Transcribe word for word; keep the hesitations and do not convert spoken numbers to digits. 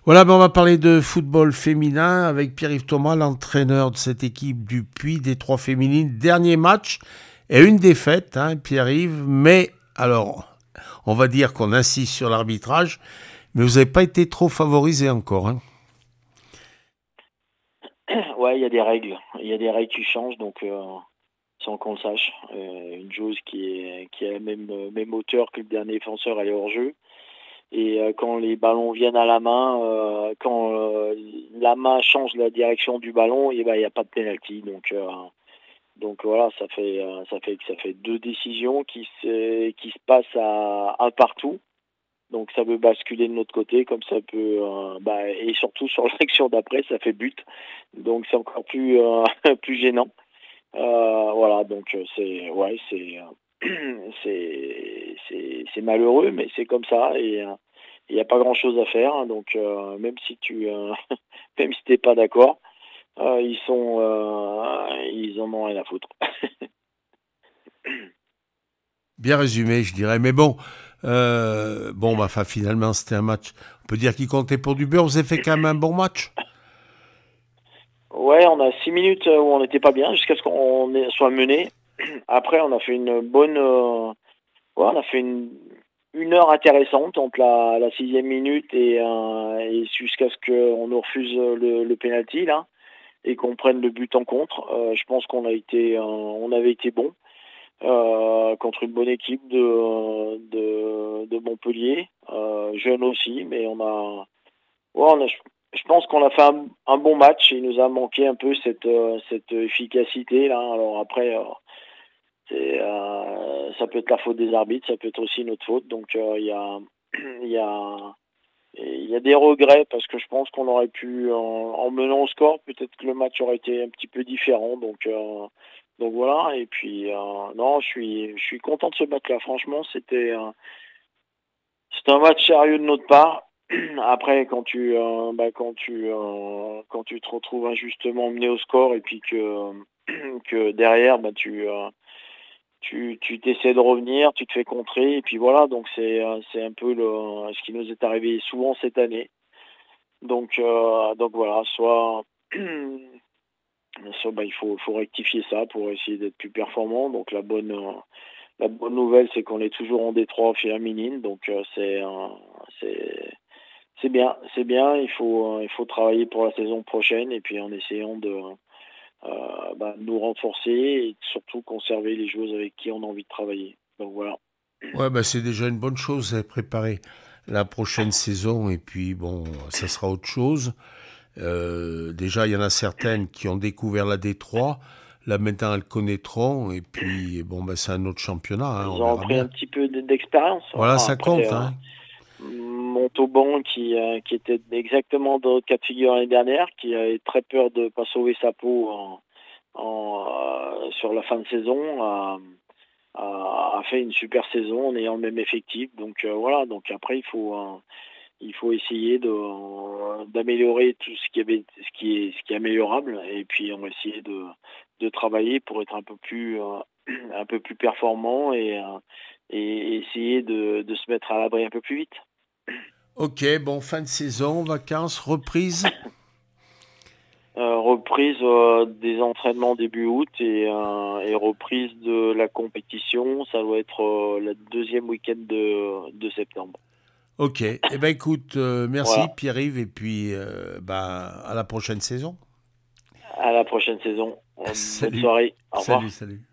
Voilà, ben on va parler de football féminin avec Pierre-Yves Thomas, l'entraîneur de cette équipe du Puy des trois féminines. Dernier match et une défaite, hein, Pierre-Yves. Mais alors, on va dire qu'on insiste sur l'arbitrage, mais vous n'avez pas été trop favorisé encore. Hein. Ouais, il y a des règles. Il y a des règles qui changent, donc euh, sans qu'on le sache. Euh, une chose qui est qui a la même, euh, même hauteur que le dernier défenseur, elle est hors jeu. Et euh, quand les ballons viennent à la main, euh, quand euh, la main change la direction du ballon, et ben il n'y a pas de penalty. Donc euh, donc voilà, ça fait euh, ça fait ça fait deux décisions qui se qui se passent à un partout. Donc ça peut basculer de notre côté, comme ça peut, euh, bah, et surtout sur l'action d'après, ça fait but. Donc c'est encore plus euh, plus gênant. Euh, voilà, donc euh, c'est ouais, c'est euh, c'est c'est c'est malheureux, mais c'est comme ça et il euh, n'y a pas grand chose à faire. Hein. Donc euh, même si tu euh, même si t'es pas d'accord, euh, ils sont euh, ils en ont rien à foutre. Bien résumé, je dirais. Mais bon, euh, bon, bah, enfin, finalement, c'était un match. On peut dire qu'il comptait pour du beurre. Vous avez fait quand même un bon match. Ouais, on a six minutes où on n'était pas bien jusqu'à ce qu'on ait- soit mené. Après, on a fait une bonne, euh, ouais, on a fait une, une heure intéressante entre la, la sixième minute et, euh, et jusqu'à ce qu'on nous refuse le, le penalty là et qu'on prenne le but en contre. Euh, je pense qu'on a été, euh, on avait été bon euh, contre une bonne équipe de de, de Montpellier, euh, jeune aussi, mais on a, ouais, on a, je pense qu'on a fait un, un bon match. Il nous a manqué un peu cette euh, cette efficacité là. Alors après. Euh, c'est, euh, ça peut être la faute des arbitres, ça peut être aussi notre faute. Donc euh, il y a il y a il y a des regrets parce que je pense qu'on aurait pu en, en menant au score, peut-être que le match aurait été un petit peu différent. Donc euh, donc voilà. Et puis euh, non, je suis je suis content de ce match-là. Franchement, c'était euh, c'était un match sérieux de notre part. Après, quand tu euh, bah, quand tu euh, quand tu te retrouves injustement mené au score et puis que que derrière bah tu euh, tu tu t'essaies de revenir, tu te fais contrer et puis voilà, donc c'est euh, c'est un peu le ce qui nous est arrivé souvent cette année. Donc euh, donc voilà, soit soit bah, il faut faut rectifier ça pour essayer d'être plus performant. Donc la bonne euh, la bonne nouvelle c'est qu'on est toujours en D trois féminine, donc euh, c'est euh, c'est c'est bien, c'est bien, il faut euh, il faut travailler pour la saison prochaine et puis en essayant de euh, bah, nous renforcer et surtout conserver les joueuses avec qui on a envie de travailler. Donc voilà. Ouais, bah, c'est déjà une bonne chose. Vous avez préparé la prochaine saison et puis, bon, ça sera autre chose. Euh, déjà, il y en a certaines qui ont découvert la D trois. Là, maintenant, elles connaîtront. Et puis, bon, bah, c'est un autre championnat. Hein, on Ils ont verra pris un bien. petit peu d'expérience. Voilà, Enfin, ça après, compte. euh, Hein. Montauban, qui, euh, qui était exactement dans notre cas de figure l'année dernière, qui avait très peur de ne pas sauver sa peau en, en, euh, sur la fin de saison, a, a- a fait une super saison en ayant le même effectif. Donc euh, voilà, donc après, il faut, euh, il faut essayer de, euh, d'améliorer tout ce qui, avait, ce, qui est, ce qui est améliorable. Et puis, on va essayer de, de travailler pour être un peu plus, euh, un peu plus performant et, euh, et essayer de, de se mettre à l'abri un peu plus vite. Ok, bon, fin de saison, vacances, reprise. Euh, reprise euh, des entraînements début août et, euh, et reprise de la compétition, ça doit être euh, le deuxième week-end de, de septembre. Ok. Eh ben, écoute, euh, merci, Voilà, Pierre-Yves. Et puis, euh, bah, à la prochaine saison. à la prochaine saison. Euh, Bonne Salut. soirée, au Salut, revoir. salut.